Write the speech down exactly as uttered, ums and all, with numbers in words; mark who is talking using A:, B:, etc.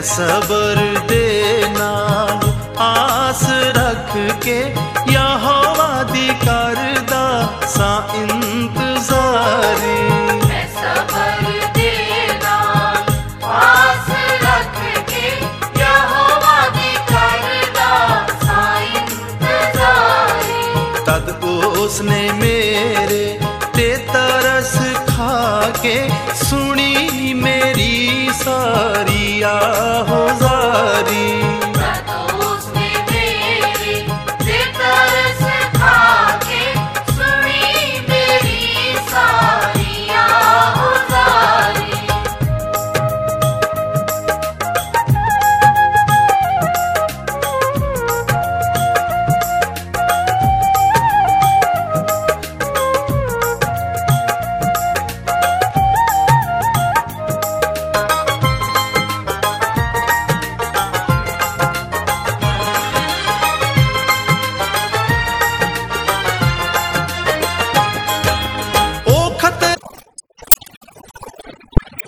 A: सबर दे नाल आस रख के यहोवा दी करदा सा इंतजारी।
B: मैं सबर दे नाल आस रख के यहोवा दी करदा सा इंतजारी।
A: तद उसने मेरे ते तरस खा के सुनी मेरी सारी